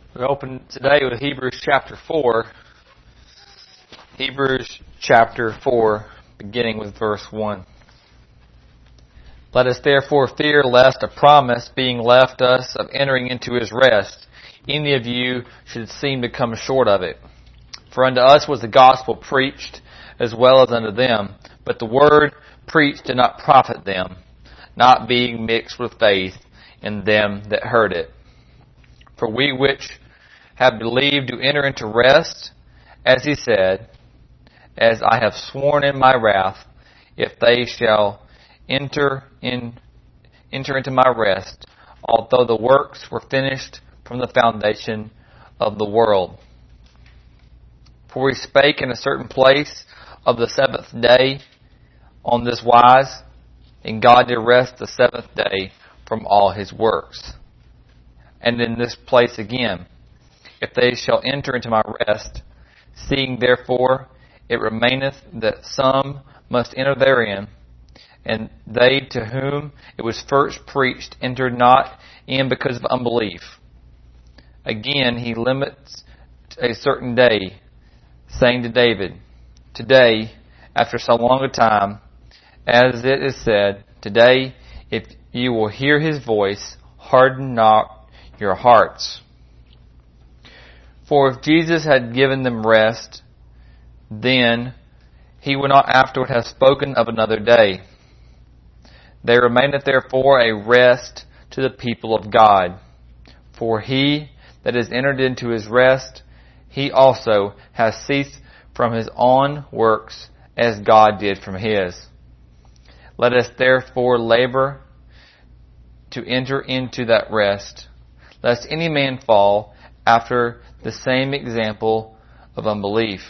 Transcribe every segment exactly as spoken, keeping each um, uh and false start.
We open today with Hebrews chapter four. Hebrews chapter four, beginning with verse one. Let us therefore fear lest a promise being left us of entering into his rest, any of you should seem to come short of it. For unto us was the gospel preached, as well as unto them, but the word preached did not profit them, not being mixed with faith in them that heard it. For we which have believed do enter into rest, as he said, as I have sworn in my wrath, if they shall enter in enter into my rest, although the works were finished from the foundation of the world. For we spake in a certain place of the seventh day on this wise, and God did rest the seventh day from all his works. And in this place again, if they shall enter into my rest, seeing therefore it remaineth that some must enter therein, and they to whom it was first preached entered not in because of unbelief. Again, he limits a certain day, saying to David, Today, after so long a time, as it is said, Today, if you will hear his voice, harden not your hearts. For if Jesus had given them rest, then he would not afterward have spoken of another day. There remaineth therefore a rest to the people of God. For he that is entered into his rest, he also has ceased from his own works, as God did from his. Let us therefore labor to enter into that rest, lest any man fall after the same example of unbelief.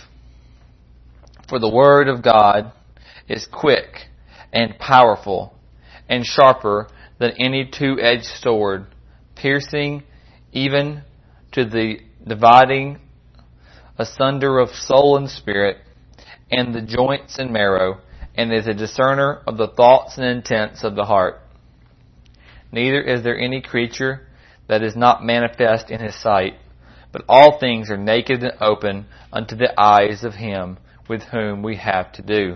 For the word of God is quick and powerful and sharper than any two-edged sword, piercing even to the dividing asunder of soul and spirit, and the joints and marrow, and is a discerner of the thoughts and intents of the heart. Neither is there any creature that is not manifest in his sight, but all things are naked and open unto the eyes of him with whom we have to do.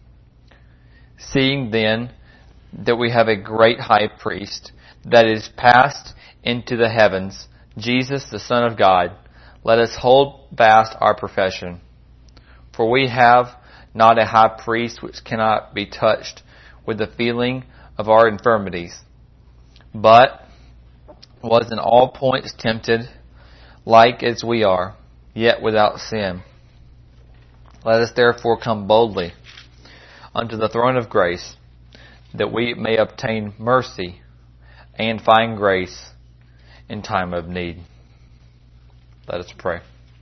Seeing then that we have a great high priest that is passed into the heavens, Jesus the Son of God, let us hold fast our profession. For we have not a high priest which cannot be touched with the feeling of our infirmities, but was in all points tempted, like as we are, yet without sin. Let us therefore come boldly unto the throne of grace, that we may obtain mercy and find grace in time of need. Let us pray.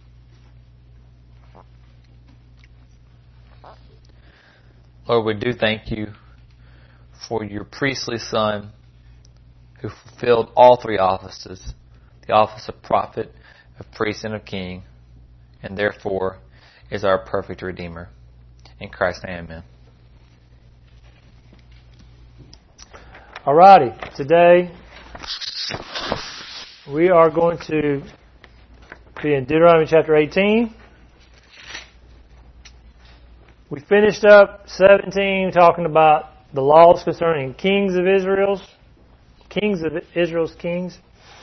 Lord, we do thank you for your priestly Son, who fulfilled all three offices, the office of prophet, of priest, and of king, and therefore is our perfect Redeemer. In Christ's name, amen. Alrighty, today we are going to be in Deuteronomy chapter eighteen. We finished up seventeen talking about the laws concerning kings of Israel's, kings of Israel's kings.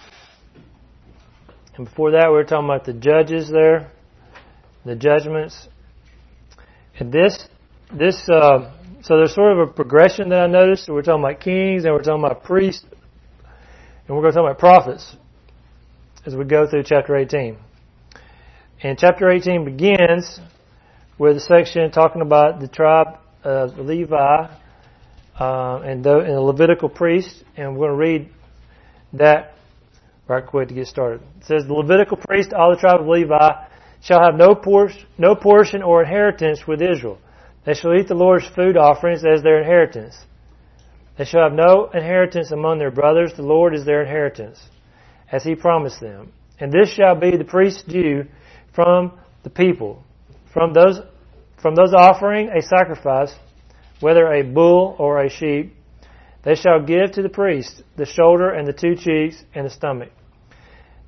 And before that we were talking about the judges there, the judgments. And this, this, uh, so there's sort of a progression that I noticed. So we're talking about kings, and we're talking about priests, and we're going to talk about prophets as we go through chapter eighteen. And chapter eighteen begins with a section talking about the tribe of Levi uh, and, the, and the Levitical priest. And we're going to read that right quick to get started. It says, The Levitical priest, all the tribe of Levi, shall have no, por- no portion or inheritance with Israel. They shall eat the Lord's food offerings as their inheritance. They shall have no inheritance among their brothers. The Lord is their inheritance, as he promised them. And this shall be the priest's due from the people. From those, from those offering a sacrifice, whether a bull or a sheep, they shall give to the priest the shoulder and the two cheeks and the stomach.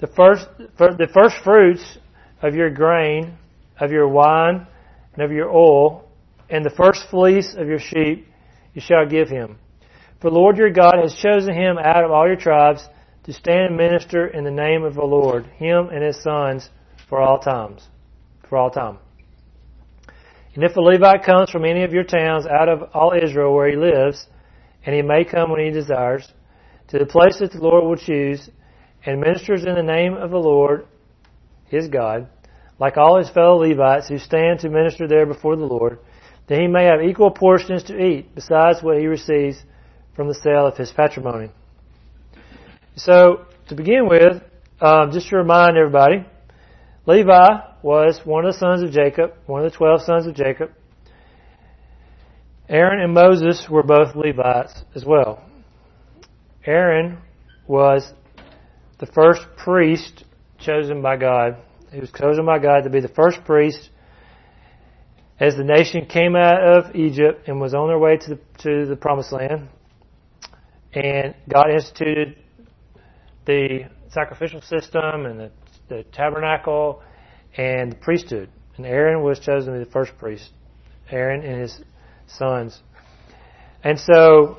the first the first fruits of your grain, of your wine, and of your oil, and the first fleece of your sheep you shall give him. For the Lord your God has chosen him out of all your tribes to stand and minister in the name of the Lord, him and his sons for all times, for all time. And if a Levite comes from any of your towns out of all Israel where he lives, and he may come when he desires, to the place that the Lord will choose, and ministers in the name of the Lord, his God, like all his fellow Levites who stand to minister there before the Lord, that he may have equal portions to eat, besides what he receives from the sale of his patrimony. So, to begin with, um, just to remind everybody, Levi was one of the sons of Jacob, one of the twelve sons of Jacob. Aaron and Moses were both Levites as well. Aaron was the first priest chosen by God. He was chosen by God to be the first priest as the nation came out of Egypt and was on their way to the, to the Promised Land. And God instituted the sacrificial system and the, the tabernacle and the priesthood. And Aaron was chosen to be the first priest. Aaron and his sons. And so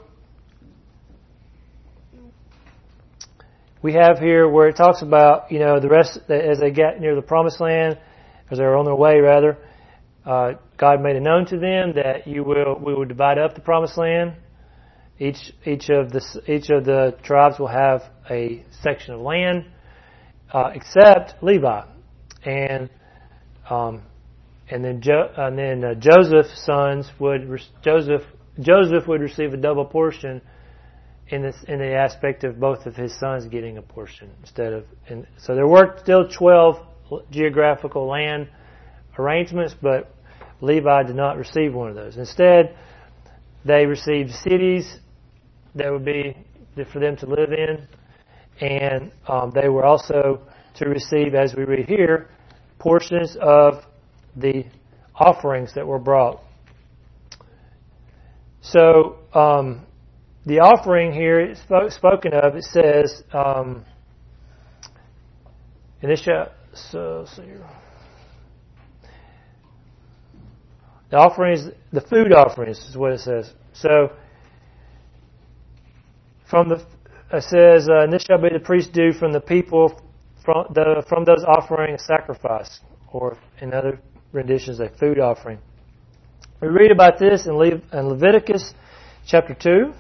we have here where it talks about, you know, the rest, as they get near the Promised Land, as they were on their way rather, uh, God made it known to them that you will, we will divide up the Promised Land. Each each of the each of the tribes will have a section of land, uh, except Levi, and um, and then jo- and then uh, Joseph's sons would re- Joseph Joseph would receive a double portion in this in the aspect of both of his sons getting a portion instead of. And so there were still twelve geographical land arrangements, but Levi did not receive one of those. Instead, they received cities that would be for them to live in, and um, they were also to receive, as we read here, portions of the offerings that were brought. So um, the offering here is spoken of. It says, um, and this shall, so, so the offerings, the food offerings is what it says. So from the it says, uh, and this shall be the priest due from the people from the from those offering a sacrifice, or in other renditions, a food offering. We read about this in, Le- in Leviticus chapter two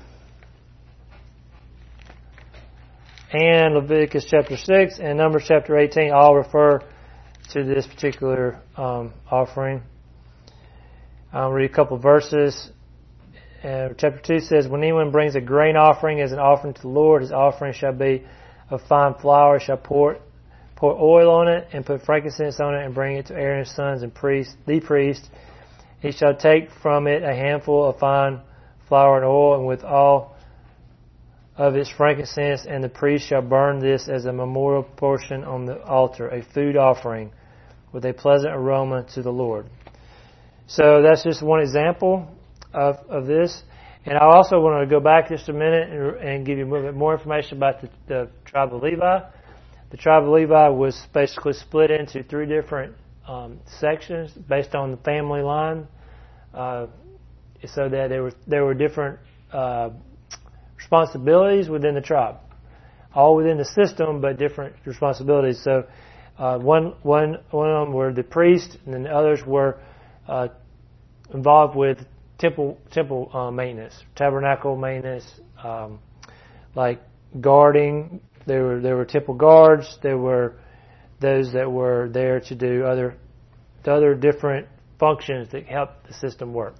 and Leviticus chapter six and Numbers chapter eighteen. All refer to this particular um, offering. I'll read a couple of verses. Uh, chapter two says, when anyone brings a grain offering as an offering to the Lord, his offering shall be of fine flour, shall pour pour oil on it, and put frankincense on it, and bring it to Aaron's sons and priest, the priest. He shall take from it a handful of fine flour and oil, and with all of its frankincense, and the priest shall burn this as a memorial portion on the altar, a food offering, with a pleasant aroma to the Lord. So that's just one example of, of this. And I also want to go back just a minute and, and give you a little bit more information about the, the tribe of Levi. The tribe of Levi was basically split into three different um, sections based on the family line, uh, so that there were there were different uh, responsibilities within the tribe, all within the system, but different responsibilities. So uh, one one one of them were the priests, and then the others were uh, involved with temple temple uh, maintenance, tabernacle maintenance, um, like guarding. There were there were temple guards. There were those that were there to do other other different functions that helped the system work.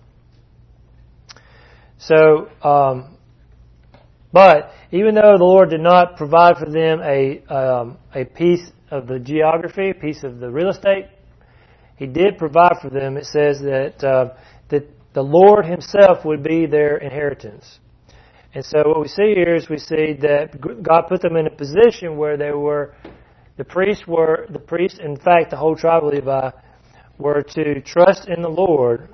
So, um, but even though the Lord did not provide for them a um, a piece of the geography, a piece of the real estate, He did provide for them. It says that uh, that the Lord Himself would be their inheritance. And so what we see here is we see that God put them in a position where they were, the priests were, the priests, in fact, the whole tribe of Levi, were to trust in the Lord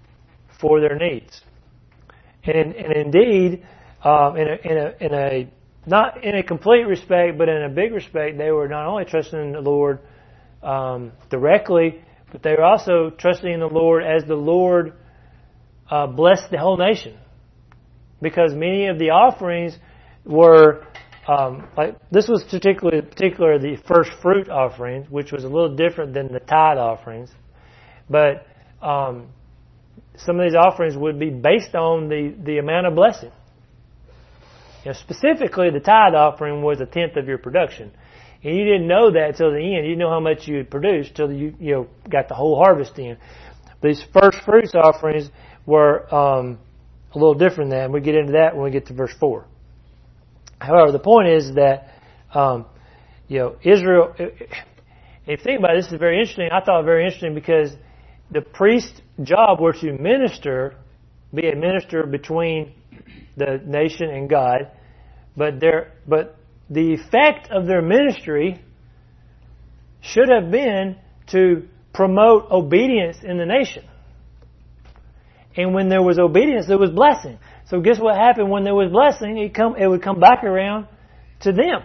for their needs. And, and indeed, um, in, a, in, a, in a not in a complete respect, but in a big respect, they were not only trusting in the Lord um, directly, but they were also trusting in the Lord as the Lord uh, blessed the whole nation. Because many of the offerings were, um, like this was particularly particular the first fruit offerings, which was a little different than the tithe offerings. But um, some of these offerings would be based on the, the amount of blessing. You know, specifically, the tithe offering was a tenth of your production. And you didn't know that till the end. You didn't know how much you had produced till you, you know, got the whole harvest in. These first fruits offerings were um, a little different than that. We get into that when we get to verse four. However, the point is that, um, you know, Israel, if you think about it, this is very interesting. I thought it very interesting because the priest's job were to minister, be a minister between the nation and God, but their, but the effect of their ministry should have been to promote obedience in the nation. And when there was obedience, there was blessing. So guess what happened when there was blessing? It come, it would come back around to them.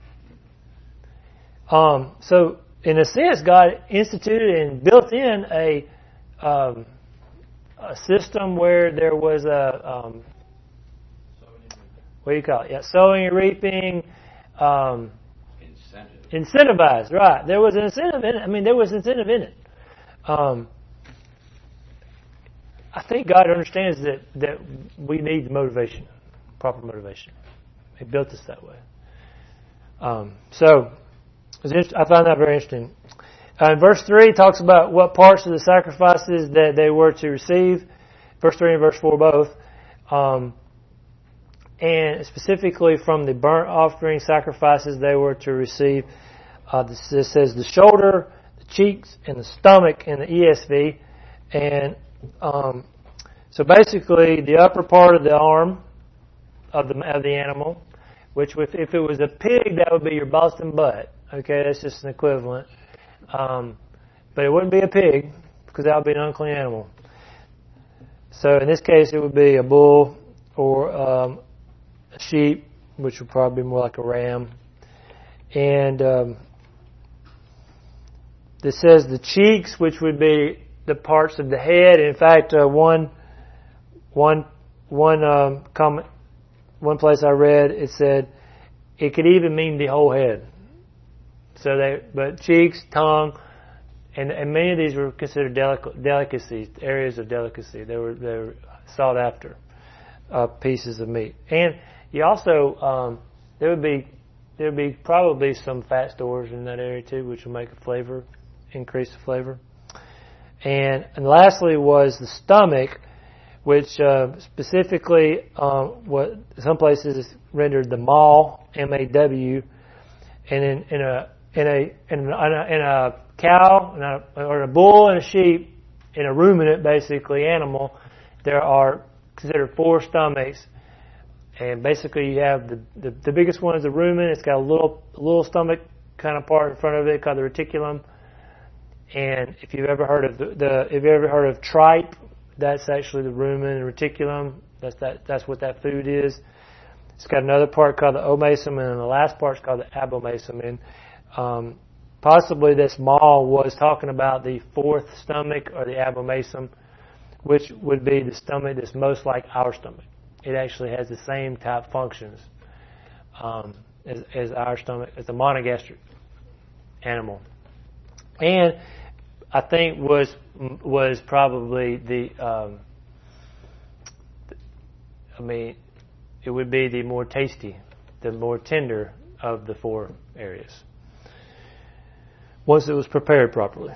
Um, so in a sense, God instituted and built in a, um, a system where there was a um, what do you call it? Yeah, sowing and reaping. Um, Incentive. Incentivized, right. There was an incentive in it. I mean, there was incentive in it. Um, I think God understands that, that we need motivation, proper motivation. He built us that way. Um, so, I found that very interesting. Uh, in verse three, it talks about what parts of the sacrifices that they were to receive. Verse three and verse four both. Um, And specifically from the burnt offering sacrifices they were to receive. Uh, this, this says the shoulder, the cheeks, and the stomach in the E S V. And um, so basically the upper part of the arm of the of the animal, which if, if it was a pig, that would be your Boston butt. Okay, that's just an equivalent. Um, but it wouldn't be a pig because that would be an unclean animal. So in this case, it would be a bull or um, a sheep, which would probably be more like a ram. And um, this says the cheeks, which would be the parts of the head. In fact, uh, one one one um, comment, one place I read, it said it could even mean the whole head. So they, but cheeks, tongue, and, and many of these were considered delic- delicacies, areas of delicacy. They were they were sought after uh, pieces of meat. And you also, um, there would be there would be probably some fat stores in that area too, which will make a flavor, increase the flavor. And and lastly was the stomach, which uh, specifically um, what some places is rendered the maw, M A W, and in, in a in a in a, in a cow in a, or a bull and a sheep, in a ruminant basically animal, there are considered four stomachs. And basically, you have the, the the biggest one is the rumen. It's got a little a little stomach kind of part in front of it called the reticulum. And if you've ever heard of the, the if you've ever heard of tripe, that's actually the rumen and reticulum. That's that that's what that food is. It's got another part called the omasum, and the last part is called the abomasum. And um, possibly this maw was talking about the fourth stomach or the abomasum, which would be the stomach that's most like our stomach. It actually has the same type functions um, as, as our stomach. It's a monogastric animal, and I think was was probably the. Um, I mean, it would be the more tasty, the more tender of the four areas, once it was prepared properly.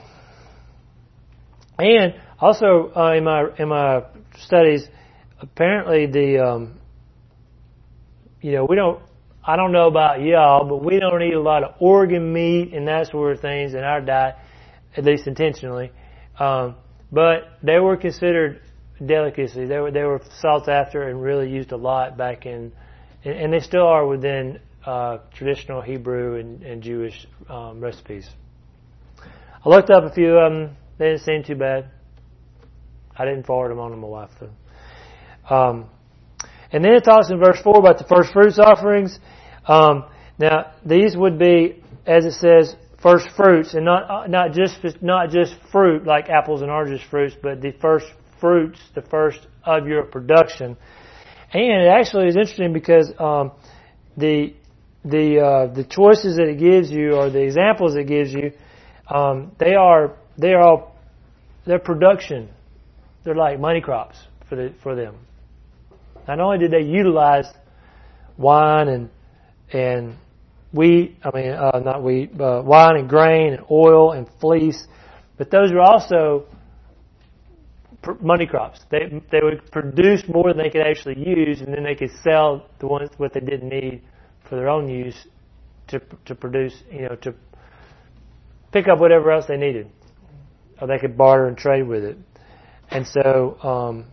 And also uh, in my in my studies. Apparently, the um, you know we don't. I don't know about y'all, but we don't eat a lot of organ meat and that sort of things in our diet, at least intentionally. Um, but they were considered delicacies. They were they were sought after and really used a lot back in, and, and they still are within uh, traditional Hebrew and, and Jewish um, recipes. I looked up a few of them. They didn't seem too bad. I didn't forward them on to my wife though. Um, and then it talks in verse four about the first fruits offerings. Um, now, these would be, as it says, first fruits, and not not just not just fruit like apples and oranges fruits, but the first fruits, the first of your production. And it actually is interesting because um, the the uh, the choices that it gives you, or the examples it gives you, um, they are they are all they're production. They're like money crops for the for them. Not only did they utilize wine and and wheat, I mean, uh, not wheat, uh, wine and grain and oil and fleece. But those were also pr- money crops. They they would produce more than they could actually use, and then they could sell the ones what they didn't need for their own use to to produce, you know, to pick up whatever else they needed, or they could barter and trade with it. And so. Um,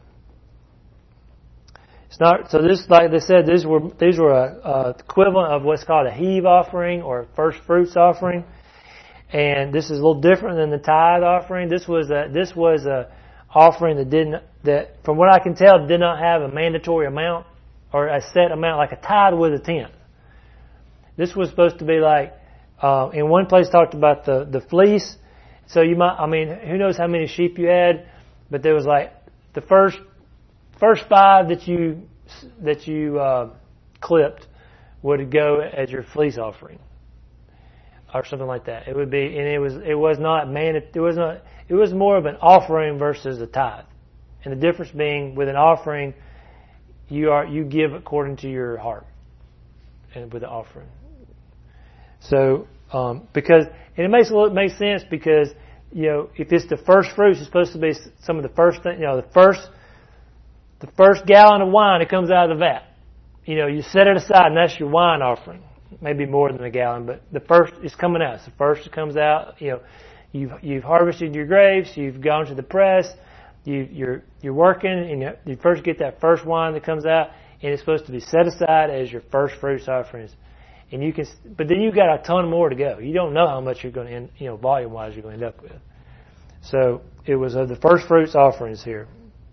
It's not, so this, like they said, these were, these were a, a equivalent of what's called a heave offering or first fruits offering. And this is a little different than the tithe offering. This was a, this was a offering that didn't, that from what I can tell did not have a mandatory amount or a set amount like a tithe with a tenth. This was supposed to be like, uh, in one place talked about the, the fleece. So you might, I mean, who knows how many sheep you had, but there was like the first First five that you that you uh, clipped would go as your fleece offering, or something like that. It would be, and it was it was not man. It was not. It was more of an offering versus a tithe, and the difference being with an offering, you are you give according to your heart, and with the offering. So um, because and it makes it makes sense because you know if it's the first fruits, it's supposed to be some of the first thing, you know the first. The first gallon of wine that comes out of the vat. You know, you set it aside and that's your wine offering. Maybe more than a gallon, but the first is coming out. It's the first that comes out. You know, you've, you've harvested your grapes, you've gone to the press, you, you're, you're working, and you, you first get that first wine that comes out, and it's supposed to be set aside as your first fruits offerings. And you can, but then you've got a ton more to go. You don't know how much you're going to end, you know, volume wise you're going to end up with. So it was of the first fruits offerings here.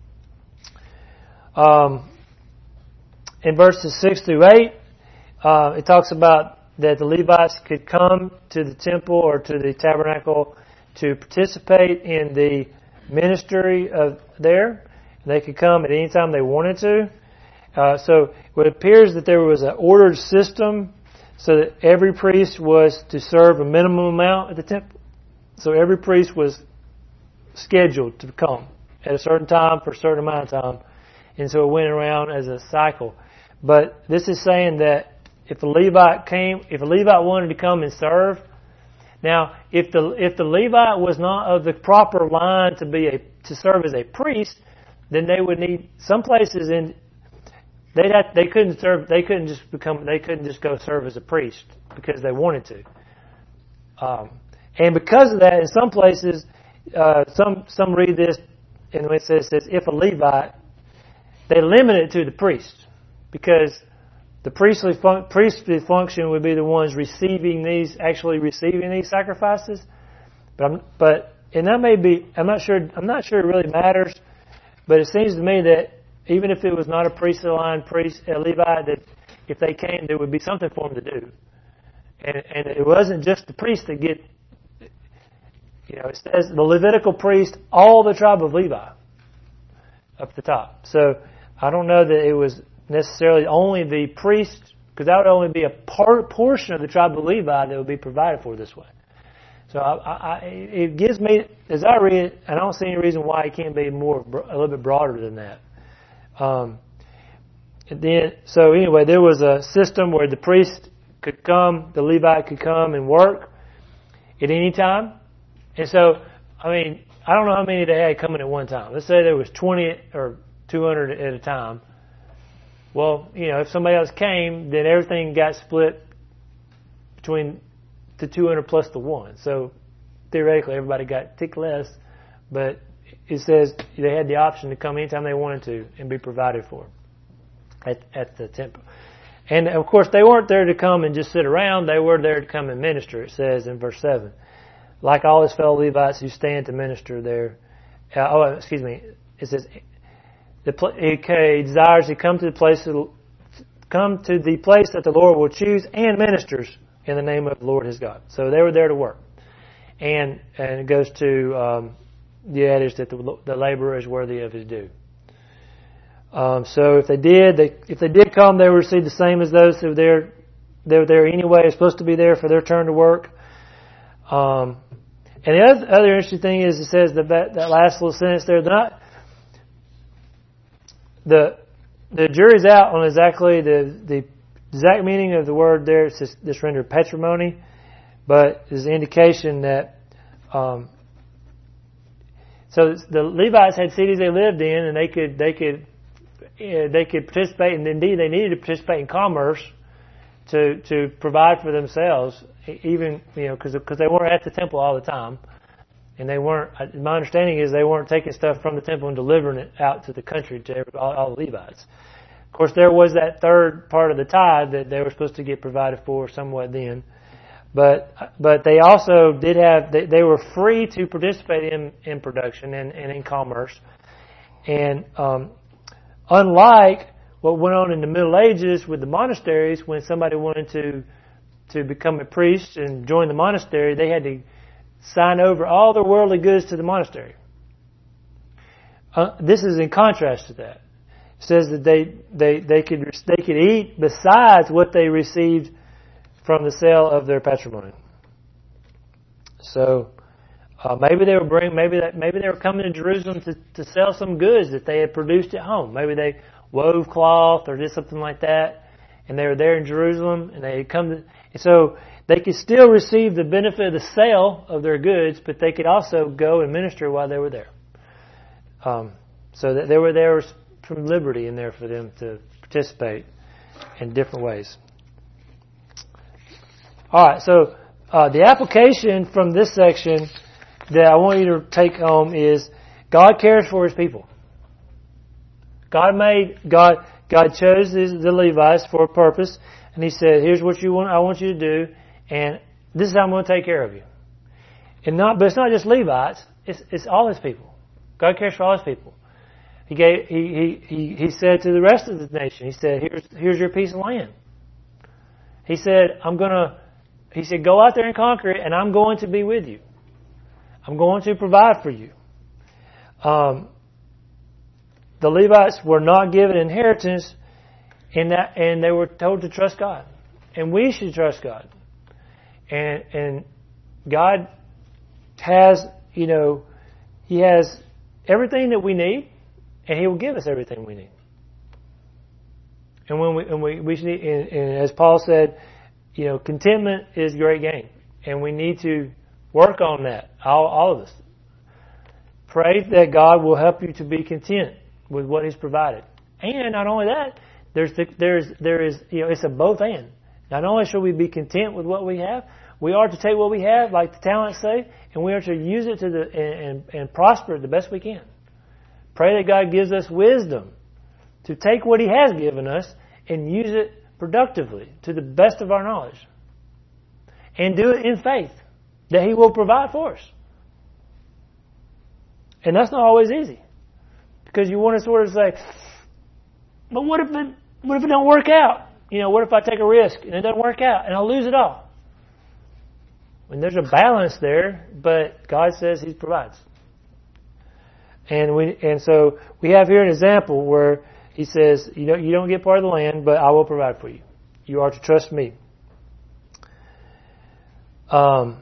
Um, in verses six through eight, uh, it talks about that the Levites could come to the temple or to the tabernacle to participate in the ministry of there. They could come at any time they wanted to. Uh, so it appears that there was an ordered system so that every priest was to serve a minimum amount at the temple. So every priest was scheduled to come at a certain time for a certain amount of time. And so it went around as a cycle. But this is saying that if a Levite came, if a Levite wanted to come and serve, now if the if the Levite was not of the proper line to be a to serve as a priest, then they would need some places in they had they couldn't serve they couldn't just become they couldn't just go serve as a priest because they wanted to. Um, and because of that, in some places, uh, some some read this and it says, it says if a Levite. They limit it to the priest because the priestly fun- priestly function would be the ones receiving these, actually receiving these sacrifices. But I'm, but and that may be, I'm not sure. I'm not sure it really matters. But it seems to me that even if it was not a priestly line priest, a Levite, that if they came, there would be something for them to do. And, and it wasn't just the priest that get. You know, it says the Levitical priest, all the tribe of Levi, up the top. So. I don't know that it was necessarily only the priest, because that would only be a part, portion of the tribe of Levi that would be provided for this way. So I, I, it gives me, as I read it, I don't see any reason why it can't be more, a little bit broader than that. Um, and then, so anyway, there was a system where the priest could come, the Levite could come and work at any time. And so, I mean, I don't know how many they had coming at one time. Let's say there was twenty or two hundred at a time. Well, you know, if somebody else came, then everything got split between the two hundred plus the one. So theoretically, everybody got tick less, but it says they had the option to come anytime they wanted to and be provided for at, at the temple. And of course, they weren't there to come and just sit around. They were there to come and minister, it says in verse seven. Like all his fellow Levites who stand to minister there. Uh, oh, excuse me. It says, The, he desires to come to the place of, come to the place that the Lord will choose and ministers in the name of the Lord his God. So they were there to work. And and it goes to um, the adage that the, the laborer is worthy of his due. Um, so if they did, they if they did come, they would receive the same as those who were there. They were there anyway. They're supposed to be there for their turn to work. Um, and the other, other interesting thing is, it says that that, that last little sentence there, they're not the the jury's out on exactly the the exact meaning of the word there. It's just, just rendered patrimony, but is an indication that. Um, so the Levites had cities they lived in, and they could they could uh, they could participate, and indeed they needed to participate in commerce to to provide for themselves, even you know because because they weren't at the temple all the time, and they weren't. My understanding is they weren't taking stuff from the temple and delivering it out to the country to every, all, all the Levites. Of course, there was that third part of the tithe that they were supposed to get provided for somewhat then, but but they also did have they, they were free to participate in in production and, and in commerce, and um, unlike what went on in the Middle Ages with the monasteries, when somebody wanted to to become a priest and join the monastery, they had to sign over all their worldly goods to the monastery. Uh, this is in contrast to that. It says that they, they, they could they could eat besides what they received from the sale of their patrimony. So uh, maybe they were bring maybe that maybe they were coming to Jerusalem to, to sell some goods that they had produced at home. Maybe they wove cloth or did something like that, and they were there in Jerusalem, and they had come to, and so they could still receive the benefit of the sale of their goods, but they could also go and minister while they were there. Um, so that there were there was some liberty in there for them to participate in different ways. All right, so uh, the application from this section that I want you to take home is God cares for His people. God made God God chose the Levites for a purpose, and He said, "Here's what you want. I want you to do, and this is how I'm going to take care of you." And not, but it's not just Levites; it's it's all His people. God cares for all His people. He gave he he he, he said to the rest of the nation, He said, "Here's here's your piece of land." He said, "I'm gonna." He said, "Go out there and conquer it, and I'm going to be with you. I'm going to provide for you." Um. The Levites were not given inheritance, in that, and they were told to trust God, and we should trust God. And and God has, you know, He has everything that we need, and He will give us everything we need. And when we and we we should, and, and as Paul said, you know, contentment is great gain, and we need to work on that. All all of us. Pray that God will help you to be content with what He's provided. And not only that, there's the, there's there is you know it's a both and. Not only should we be content with what we have, we are to take what we have, like the talents say, and we are to use it to the and, and, and prosper the best we can. Pray that God gives us wisdom to take what He has given us and use it productively to the best of our knowledge. And do it in faith that He will provide for us. And that's not always easy. Because you want to sort of say, but what if it what if it don't work out? You know, what if I take a risk and it doesn't work out and I'll lose it all? And there's a balance there, but God says He provides. And we and so we have here an example where He says, you know, you don't get part of the land, but I will provide for you. You are to trust me. Um,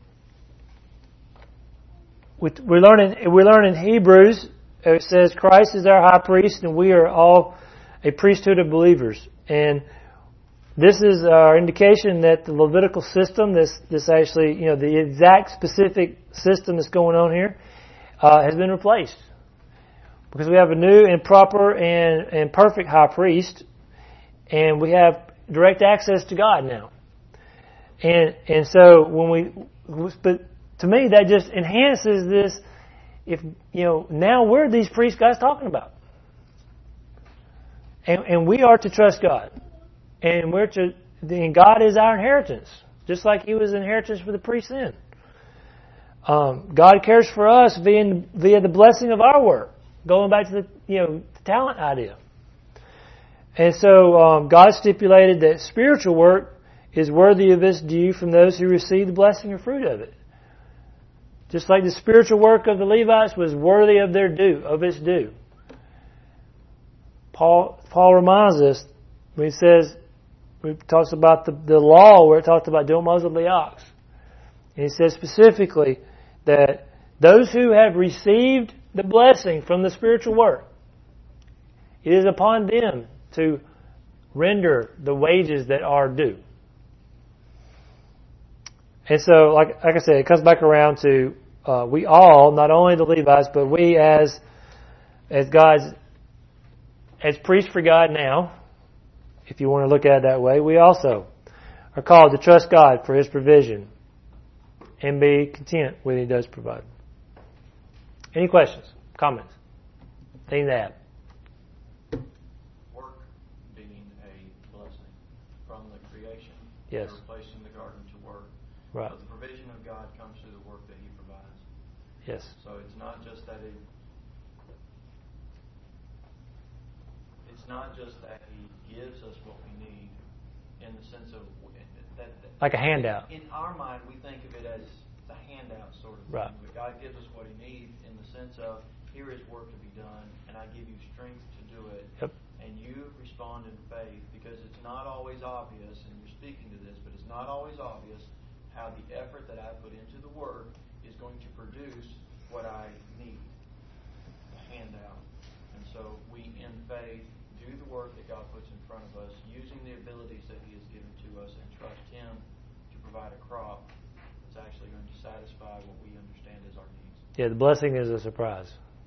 we we learn in we learn in Hebrews. It says Christ is our high priest, and we are all a priesthood of believers. And this is our indication that the Levitical system, this this actually, you know, the exact specific system that's going on here, uh, has been replaced. Because we have a new and proper and, and perfect high priest, and we have direct access to God now. And and so when we, but to me that just enhances this. If, you know, now we're these priests God's talking about. And, and we are to trust God. And we're to, and God is our inheritance. Just like He was inheritance for the priests then. Um, God cares for us via, via the blessing of our work. Going back to the, you know, the talent idea. And so um, God stipulated that spiritual work is worthy of its due from those who receive the blessing or fruit of it. Just like the spiritual work of the Levites was worthy of their due, of its due. Paul Paul reminds us when he says, he talks about the, the law where it talks about domos of the ox. And he says specifically that those who have received the blessing from the spiritual work, it is upon them to render the wages that are due. And so, like, like I said, it comes back around to uh, we all, not only the Levites, but we as as God's as priests for God now, if you want to look at it that way, we also are called to trust God for His provision and be content when He does provide. Any questions, comments, things to add? Work being a blessing from the creation. Yes. We're placed in the garden to work. Right. But the provision of God comes through the work that He provides. Yes. So it's not just that He it's not just that He gives us what we need in the sense of that, that Like a handout. In our mind, we think of it as the handout sort of thing. Right. But God gives us what He needs in the sense of, here is work to be done, and I give you strength to do it. Yep. And you respond in faith, because it's not always obvious, and you're speaking to this, but it's not always obvious how the effort that I put into the work is going to produce what I need, the handout. And so we, in faith, do the work that God puts in front of us, using the abilities that He has given to us, and trust Him to provide a crop that's actually going to satisfy what we understand as our needs. Yeah, the blessing is a surprise.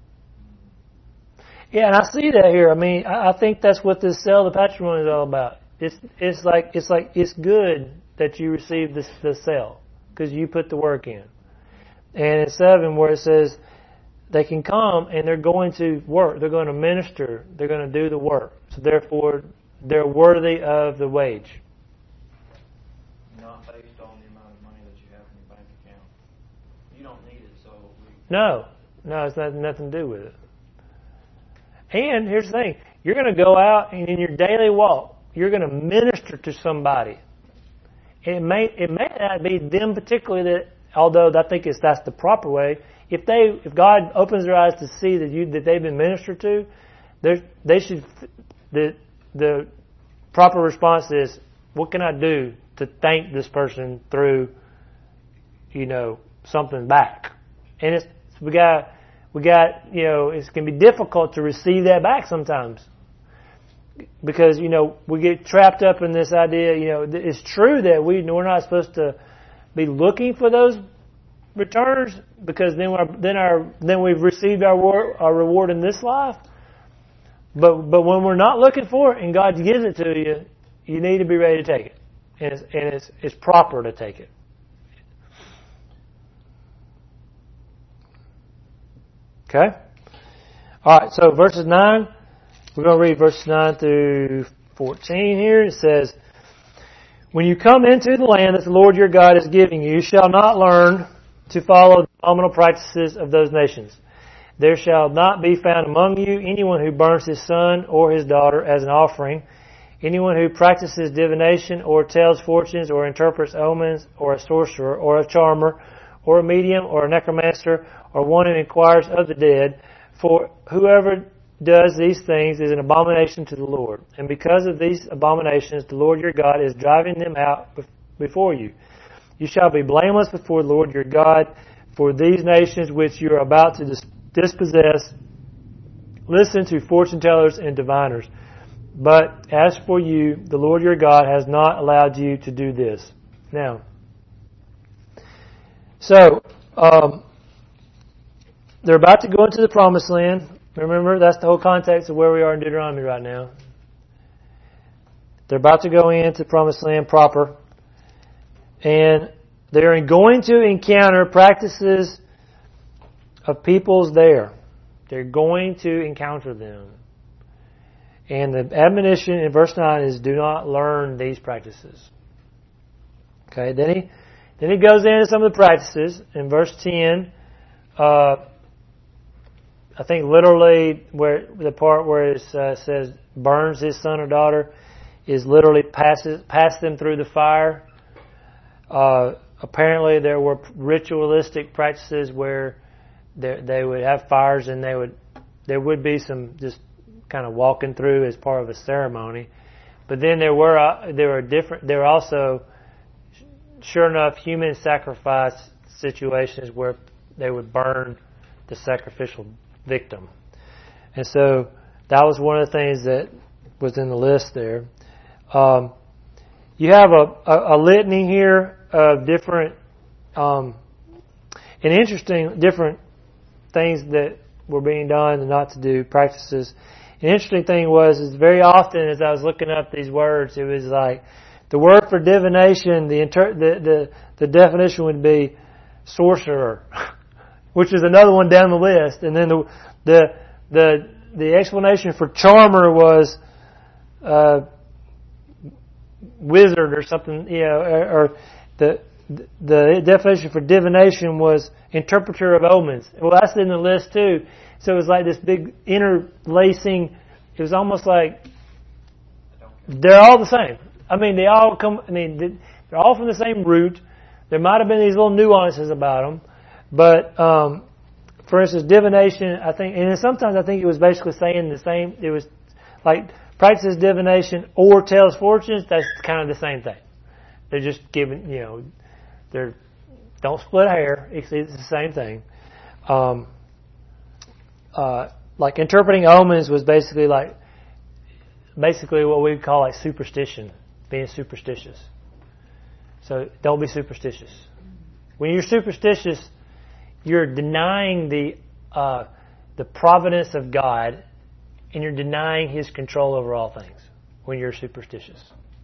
Yeah, and I see that here. I mean, I, I think that's what this sale of patrimony is all about. It's it's like it's like it's good that you receive this the sale because you put the work in. And in seven, where it says they can come and they're going to work, they're going to minister, they're going to do the work. So therefore, they're worthy of the wage. Not based on the amount of money that you have in your bank account. You don't need it, so we... No, no, it's not nothing to do with it. And here's the thing: you're going to go out and in your daily walk, you're going to minister to somebody. It may it may not be them particularly that, although I think it's that's the proper way. If they if God opens their eyes to see that you that they've been ministered to, they they should the the proper response is, what can I do to thank this person through, you know, something back? And it's we got. We got, you know, it can be difficult to receive that back sometimes. Because, you know, we get trapped up in this idea, you know, it's true that we, we're not supposed to be looking for those returns because then our, then our, then we've received our, our reward in this life. But, but when we're not looking for it and God gives it to you, you need to be ready to take it. And it's, and it's, it's proper to take it. Okay? Alright, so verses nine, we're going to read verses nine through fourteen here. It says, when you come into the land that the Lord your God is giving you, you shall not learn to follow the abominable practices of those nations. There shall not be found among you anyone who burns his son or his daughter as an offering, anyone who practices divination or tells fortunes or interprets omens, or a sorcerer or a charmer or a medium or a necromancer or one who inquires of the dead, for whoever does these things is an abomination to the Lord. And because of these abominations, the Lord your God is driving them out before you. You shall be blameless before the Lord your God, for these nations which you are about to dispossess listen to fortune tellers and diviners. But as for you, the Lord your God has not allowed you to do this. Now, so, um, they're about to go into the promised land. Remember, that's the whole context of where we are in Deuteronomy right now. They're about to go into the promised land proper. And they're going to encounter practices of peoples there. They're going to encounter them. And the admonition in verse nine is, do not learn these practices. Okay, then he, then he goes into some of the practices. In verse ten, uh, I think literally where the part where it uh, says burns his son or daughter is literally passes pass them through the fire. Uh, apparently, there were ritualistic practices where they, they would have fires, and they would there would be some just kind of walking through as part of a ceremony. But then there were uh, there were different. There were also, sure enough, human sacrifice situations where they would burn the sacrificial victim. And so that was one of the things that was in the list there. Um, you have a, a, a litany here of different um, and interesting different things that were being done and not to do, practices. An interesting thing was is very often as I was looking up these words, it was like the word for divination, the inter- the, the, the definition would be sorcerer, which is another one down the list. And then the the the, the explanation for charmer was uh, wizard or something, you know, or, or the the definition for divination was interpreter of omens. Well, that's in the list too. So it was like this big interlacing. It was almost like they're all the same. I mean, they all come. I mean, they're all from the same root. There might have been these little nuances about them, but um, for instance, divination. I think, and sometimes I think it was basically saying the same. It was like practices divination or tells fortunes. That's kind of the same thing. They're just giving, you know, they're don't split hair. It's, it's the same thing. Um, uh, like interpreting omens was basically like basically what we call like superstition, being superstitious. So don't be superstitious. When you're superstitious, you're denying the uh, the providence of God, and you're denying His control over all things. When you're superstitious,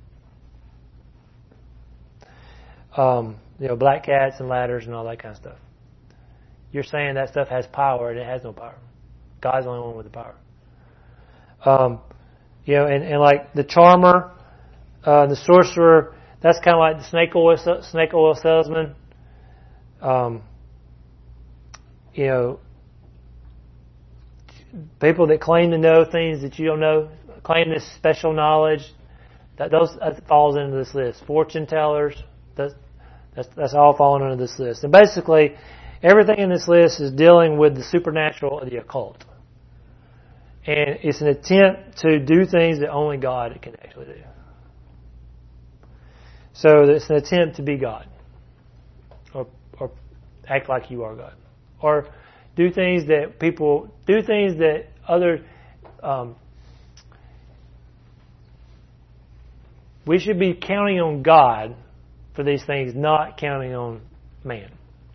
um, you know, black cats and ladders and all that kind of stuff. You're saying that stuff has power, and it has no power. God's the only one with the power. Um, you know, and, and like the charmer, uh, the sorcerer. That's kind of like the snake oil snake oil salesman. Um, you know, people that claim to know things that you don't know, claim this special knowledge. That those that falls into this list. Fortune tellers. That's that's that's all falling under this list. And basically, everything in this list is dealing with the supernatural or the occult. And it's an attempt to do things that only God can actually do. So it's an attempt to be God, or, or act like you are God, or do things that people do things that other. Um, we should be counting on God for these things, not counting on man.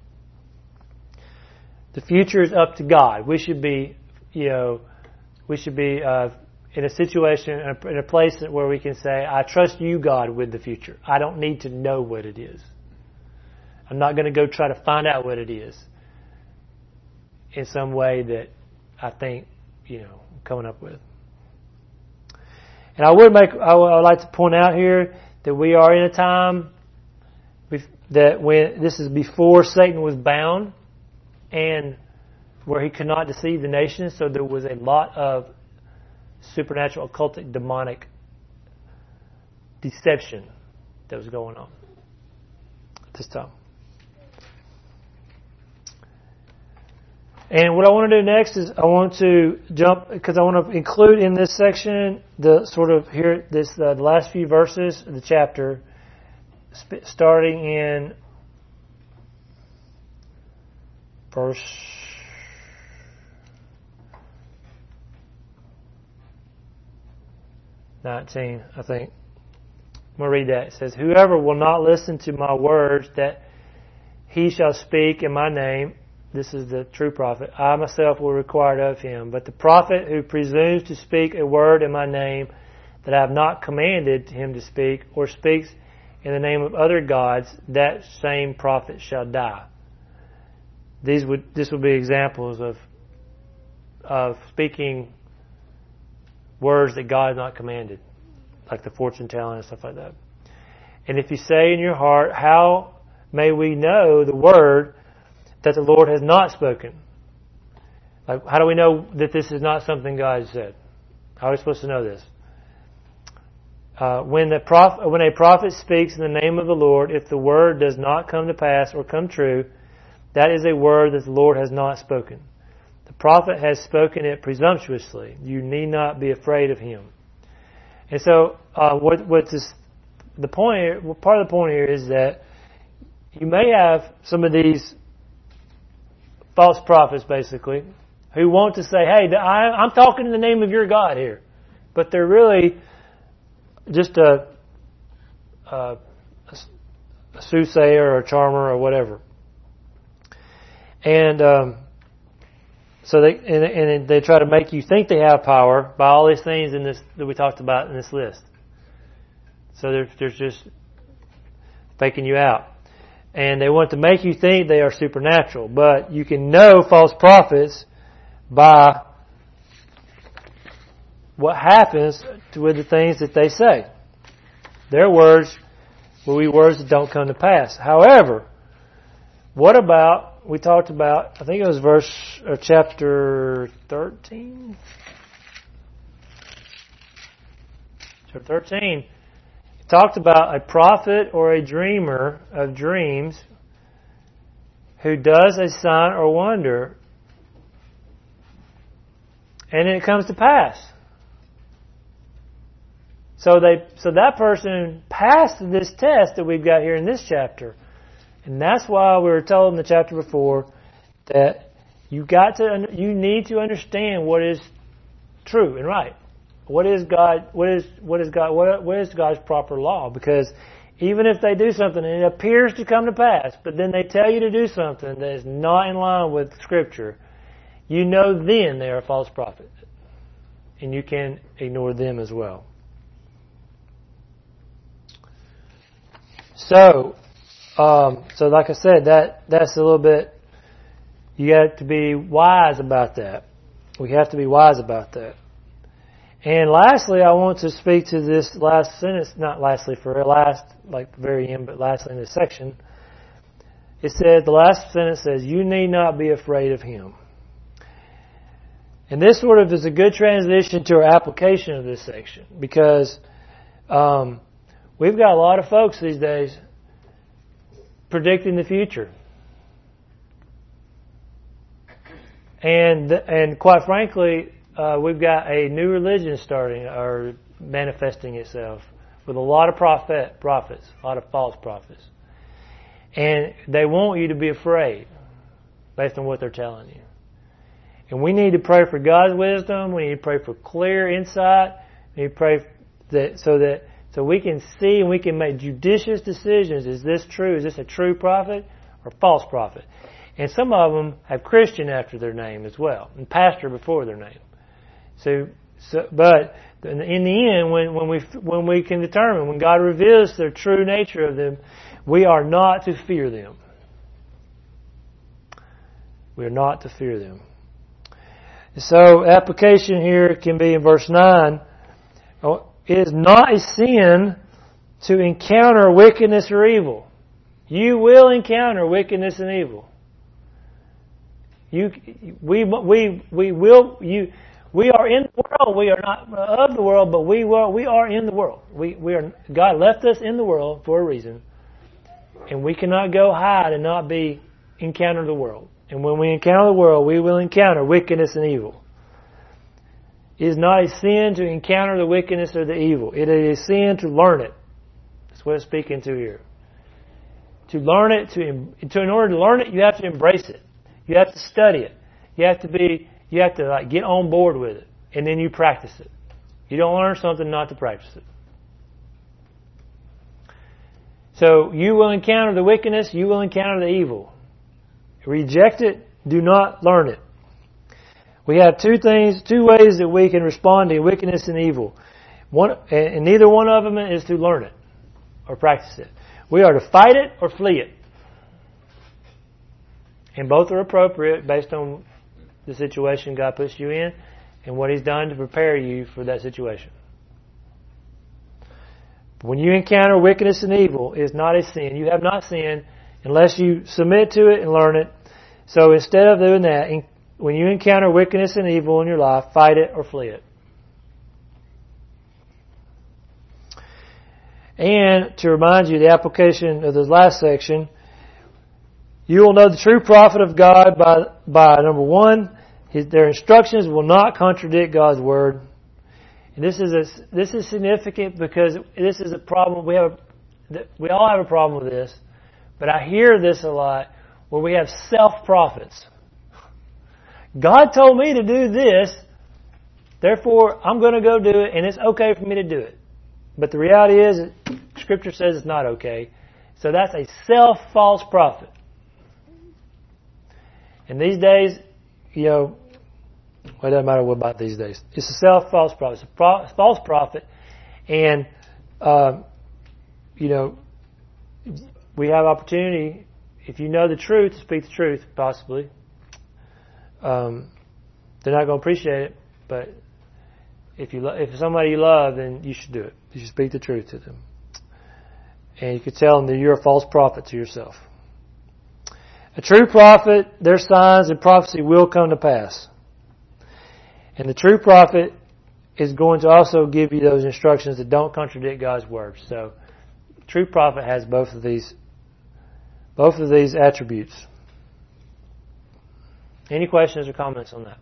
The future is up to God. We should be, you know, we should be. Uh, in a situation, in a place where we can say, I trust you, God, with the future. I don't need to know what it is. I'm not going to go try to find out what it is in some way that I think, you know, I'm coming up with. And I would make, I would like to point out here that we are in a time that when, this is before Satan was bound and where he could not deceive the nations, so there was a lot of supernatural, occultic, demonic deception that was going on at this time. And what I want to do next is I want to jump, because I want to include in this section the sort of here this uh, the last few verses of the chapter, sp- starting in verse nineteen, I think. I'm going to read that. It says, whoever will not listen to my words that he shall speak in my name, this is the true prophet, I myself will require it of him. But the prophet who presumes to speak a word in my name that I have not commanded him to speak, or speaks in the name of other gods, that same prophet shall die. These would this would be examples of of speaking words that God has not commanded, like the fortune telling and stuff like that. And if you say in your heart, how may we know the word that the Lord has not spoken? Like, how do we know that this is not something God said? How are we supposed to know this? Uh, when the prof- when a prophet speaks in the name of the Lord, if the word does not come to pass or come true, that is a word that the Lord has not spoken. The prophet has spoken it presumptuously. You need not be afraid of him. And so, uh, what what this the point here, well, part of the point here is that you may have some of these false prophets, basically, who want to say, "Hey, I, I'm talking in the name of your God here," but they're really just a, a, a soothsayer or a charmer or whatever. And um, so they and, and they try to make you think they have power by all these things in this that we talked about in this list. So they're, they're just faking you out. And they want to make you think they are supernatural. But you can know false prophets by what happens to, with the things that they say. Their words will be words that don't come to pass. However, what about, we talked about, I think it was verse, or chapter thirteen? Chapter thirteen. It talked about a prophet or a dreamer of dreams who does a sign or wonder, and it comes to pass. So they, so that person passed this test that we've got here in this chapter, and that's why we were told in the chapter before that you got to, you need to understand what is true and right. What is God? What is what is God? What, what is God's proper law? Because even if they do something and it appears to come to pass, but then they tell you to do something that is not in line with Scripture, you know then they are a false prophet, and you can ignore them as well. So, um, so like I said, that that's a little bit. You have to be wise about that. We have to be wise about that. And lastly, I want to speak to this last sentence, not lastly for last, like the very end, but lastly in this section. It said, the last sentence says, you need not be afraid of him. And this sort of is a good transition to our application of this section, because um, we've got a lot of folks these days predicting the future. And and quite frankly, Uh, we've got a new religion starting or manifesting itself with a lot of prophet, prophets, a lot of false prophets. And they want you to be afraid based on what they're telling you. And we need to pray for God's wisdom. We need to pray for clear insight. We need to pray that so that so we can see and we can make judicious decisions. Is this true? Is this a true prophet or false prophet? And some of them have Christian after their name as well, and pastor before their name. So, so, but in the end, when, when we when we can determine, when God reveals the true nature of them, we are not to fear them. We are not to fear them. So, application here can be in verse nine. It is not a sin to encounter wickedness or evil. You will encounter wickedness and evil. You, we, we, we will. You. We are in the world. We are not of the world, but we were, we are in the world. We, we are, God left us in the world for a reason. And we cannot go hide and not be, encounter the world. And when we encounter the world, we will encounter wickedness and evil. It is not a sin to encounter the wickedness or the evil. It is a sin to learn it. That's what it's speaking to here. To learn it, to, to in order to learn it, you have to embrace it. You have to study it. You have to be You have to like get on board with it, and then you practice it. You don't learn something not to practice it. So you will encounter the wickedness, you will encounter the evil. Reject it, do not learn it. We have two things, two ways that we can respond to wickedness and evil. One, and neither one of them is to learn it or practice it. We are to fight it or flee it. And both are appropriate based on the situation God puts you in and what He's done to prepare you for that situation. When you encounter wickedness and evil, it is not a sin. You have not sinned unless you submit to it and learn it. So instead of doing that, when you encounter wickedness and evil in your life, fight it or flee it. And to remind you, the application of this last section, you will know the true prophet of God by, by number one, his, their instructions will not contradict God's word. And this is a, this is significant because this is a problem. We have a, we all have a problem with this, but I hear this a lot where we have self-prophets. God told me to do this, therefore I'm going to go do it, and it's okay for me to do it. But the reality is, Scripture says it's not okay. So that's a self-false prophet. And these days, you know, well, it doesn't matter what about these days. It's a self-false prophet. It's a pro- false prophet. And, uh, you know, we have opportunity, if you know the truth, to speak the truth, possibly. Um, they're not going to appreciate it, but if you lo- if somebody you love, then you should do it. You should speak the truth to them. And you could tell them that you're a false prophet to yourself. A true prophet, their signs and prophecy will come to pass. And the true prophet is going to also give you those instructions that don't contradict God's word. So, true prophet has both of these, both of these attributes. Any questions or comments on that?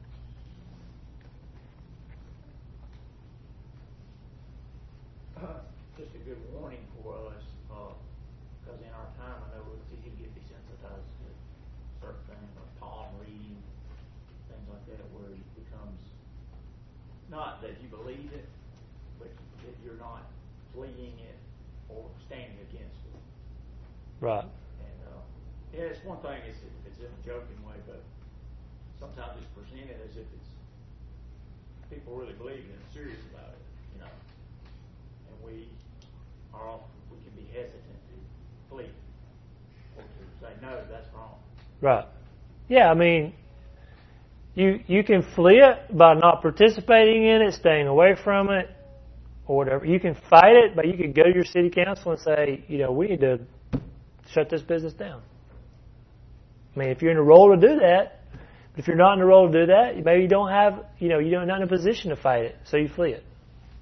Uh, just a good warning for us, because uh, in our time, I know it's easy to get desensitized to certain things, like palm reading, things like that, where it becomes not that you believe it, but that you're not fleeing it or standing against it. Right. And uh, yeah, it's one thing, it's, it's in a joking way, but sometimes it's presented as if it's people really believe it and are serious about it, you know. And we are often, we can be hesitant to flee or to say, no, that's wrong. Right. Yeah, I mean, you you can flee it by not participating in it, staying away from it, or whatever. You can fight it, but you could go to your city council and say, you know, we need to shut this business down. I mean, if you're in a role to do that, but if you're not in a role to do that, maybe you don't have, you know, you're not in a position to fight it, so you flee it.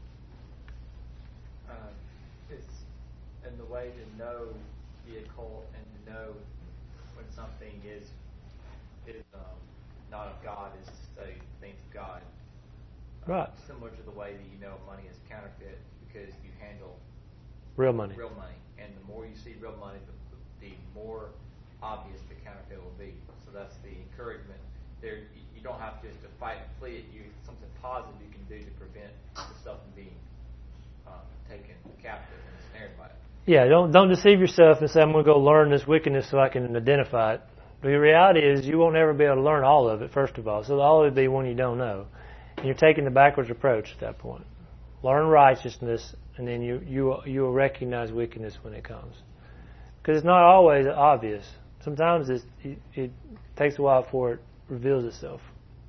Uh, it's and the way to know the occult and to know when something is is um, not of God is to say things of God. Uh, Right. Similar to the way that you know money is counterfeit because you handle Real money. real money, and the more you see real money, the, the more obvious the counterfeit will be. So that's the encouragement. There, you don't have just to fight and flee it. You something positive you can do to prevent the stuff from being um, taken captive and ensnared by it. Yeah, don't don't deceive yourself and say, I'm going to go learn this wickedness so I can identify it. The reality is you won't ever be able to learn all of it, first of all. So there'll always be one you don't know. And you're taking the backwards approach at that point. Learn righteousness, and then you, you, you will recognize wickedness when it comes. Because it's not always obvious. Sometimes it's, it, it takes a while before it reveals itself.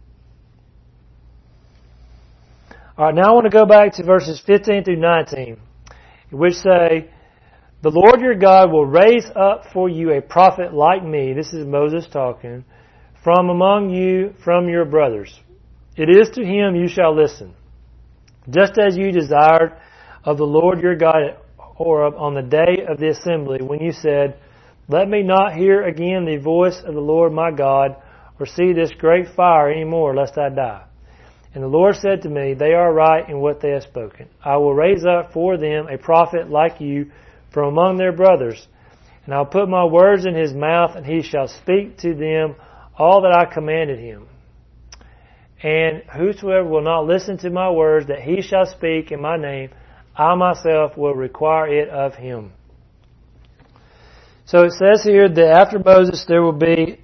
All right, now I want to go back to verses fifteen through nineteen, which say, the Lord your God will raise up for you a prophet like me, this is Moses talking, from among you, from your brothers. It is to him you shall listen, just as you desired of the Lord your God at Horeb on the day of the assembly, when you said, let me not hear again the voice of the Lord my God, or see this great fire any more, lest I die. And the Lord said to me, they are right in what they have spoken. I will raise up for them a prophet like you from among their brothers, and I'll put my words in his mouth, and he shall speak to them all that I commanded him. And whosoever will not listen to my words that he shall speak in my name, I myself will require it of him. So it says here that after Moses there will be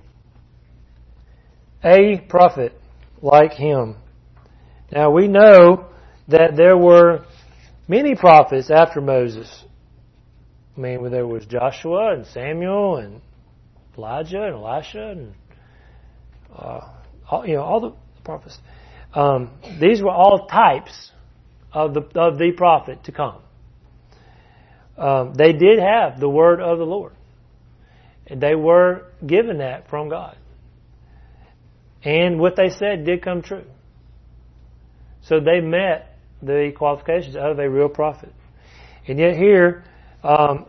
a prophet like him. Now we know that there were many prophets after Moses. I mean, there was Joshua and Samuel and Elijah and Elisha and uh, all, you know all the prophets. Um, these were all types of the of the prophet to come. Um, they did have the word of the Lord, and they were given that from God. And what they said did come true. So they met the qualifications of a real prophet. And yet here, um,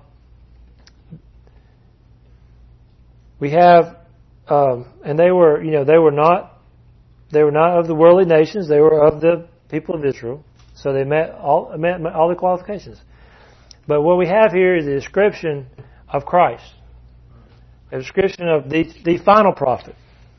we have, um, and they were, you know, they were not, they were not of the worldly nations. They were of the people of Israel. So they met all, met all the qualifications. But what we have here is a description of Christ, a description of the the final prophet,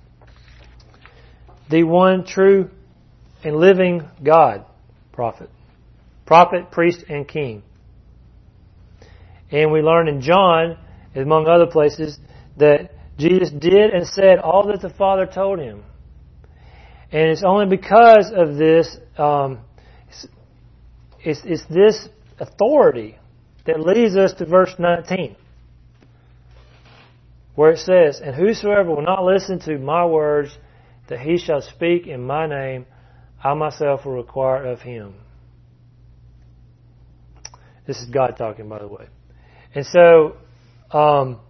the one true and living God prophet, prophet, priest, and king. And we learn in John, among other places, that Jesus did and said all that the Father told him. And it's only because of this, um, it's, it's this authority that leads us to verse nineteen, where it says, "And whosoever will not listen to my words that he shall speak in my name, I myself will require of him." This is God talking, by the way. And so, um,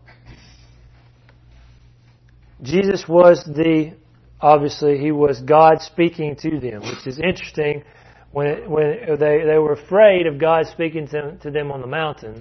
Jesus was the, obviously, He was God speaking to them, which is interesting. When it, when they, they were afraid of God speaking to them, to them on the mountain,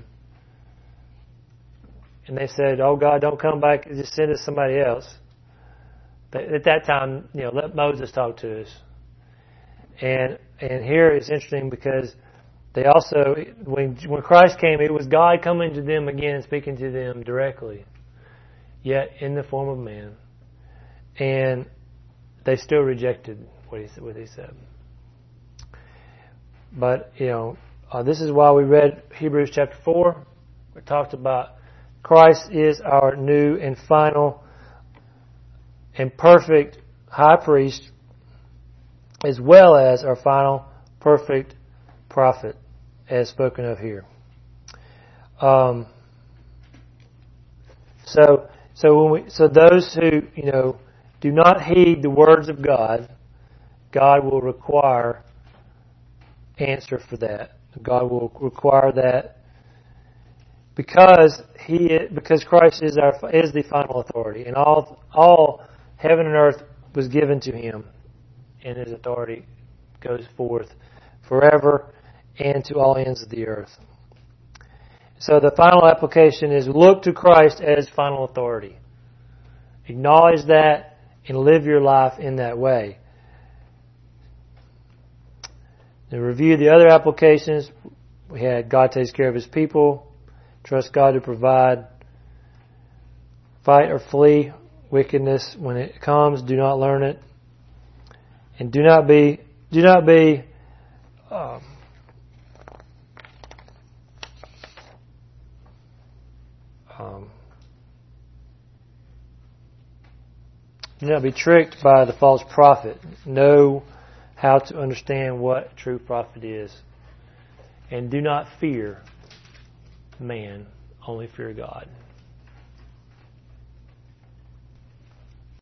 and they said, "Oh God, don't come back, just send us somebody else." But at that time, you know, let Moses talk to us. And and here it's interesting because they also, when when Christ came, it was God coming to them again and speaking to them directly, yet in the form of man, and they still rejected what he what he said. But, you know, uh, this is why we read Hebrews chapter four. We talked about Christ is our new and final and perfect high priest, as well as our final perfect prophet, as spoken of here. Um, so, so when we, so those who, you know, do not heed the words of God, God will require answer for that. God will require that because He because Christ is our is the final authority, and all all heaven and earth was given to Him, and His authority goes forth forever and to all ends of the earth. So the final application is look to Christ as final authority. Acknowledge that and live your life in that way. To review the other applications, we had God takes care of His people, trust God to provide, fight or flee wickedness when it comes, do not learn it, and do not be do not be um, um, do not be tricked by the false prophet. Know how to understand what a true prophet is. And do not fear man, only fear God.